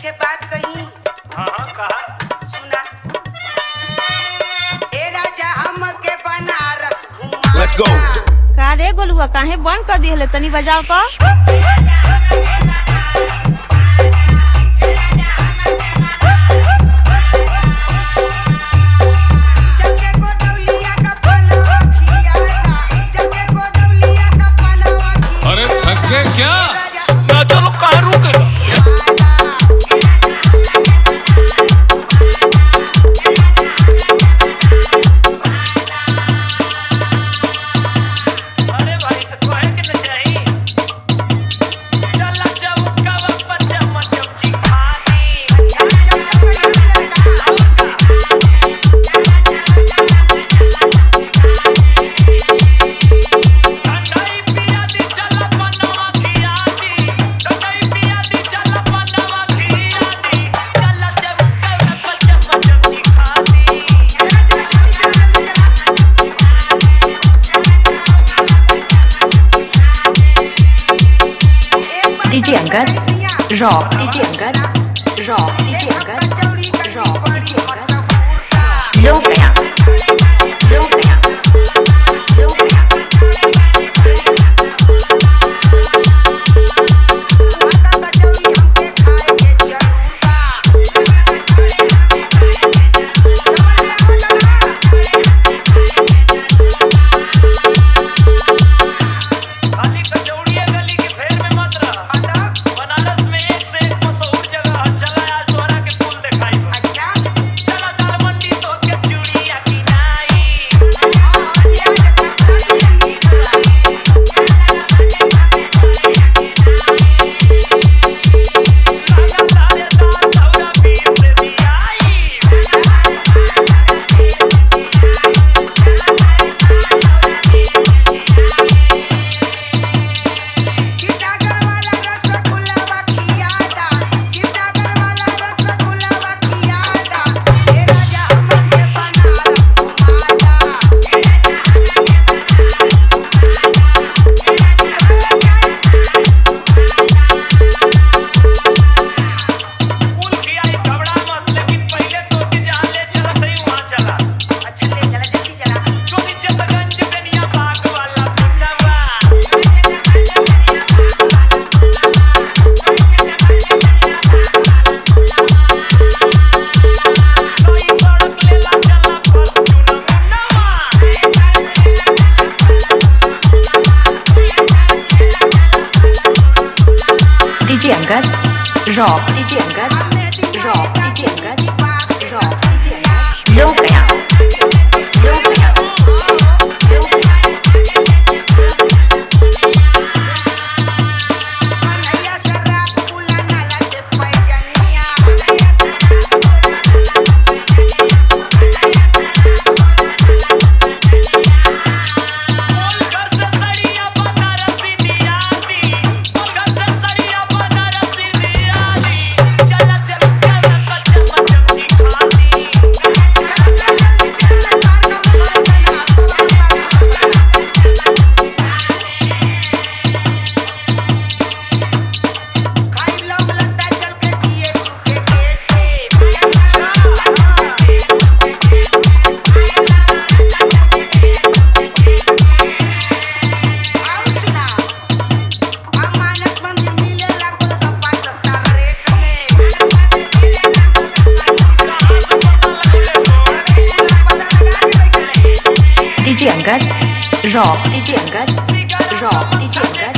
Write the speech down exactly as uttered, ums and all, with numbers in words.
ठे बात कही। हाँ हाँ कहा। सुना ए राजा हमके बनारस घुमा। Let's go। का रे गोलुआ काहे बंद कर दिहले तनी बजाओ तो। अरे थक गए क्या? चलो कहाँ रुके? अरे भाई तो कहे के न चाही। चला चौका वापस चम्मच चमची खानी। ठंडाई पिया दी चला पनवा खिया दी। ठंडाई पिया दी चला पनवा खिया दी। चला चौका वापस चम्मच चमची खानी। DJ Angad rock, DJ Angad rock, DJ Angad rock, DJ Angad लो गया, लो गया, लो गया। खाली कचौड़िया गली के फेर में मत रह। बनारस में एक से एक मशहूर जगह है। चला आज तोहरा के पुल दिखाई बा। चला दाल मंडी तो के चूड़िया किनाई। लगा सारे दाल चौरा बीस से दियाई। पुल खियाई घबरा मत, लेकिन पहले तो के जहाँ ले चला सही वहाँ चला। चोरी चितगंज बेनिया बाग वाला पुनवा। नई सड़क लेला चला फॉर्च्यून मुन्नवा। DJ Angad rock, DJ Angad rock, DJ Angad rock, DJ Angad लो गया, लो गया, लो गया। बोल घर से सड़िया बनारसी दिया दी। बोल घर से सड़िया बनारसी दिया दी। चला चल के रखा चम्मच चमची खानी। DJ Angad rock, DJ Angad rock, DJ Angad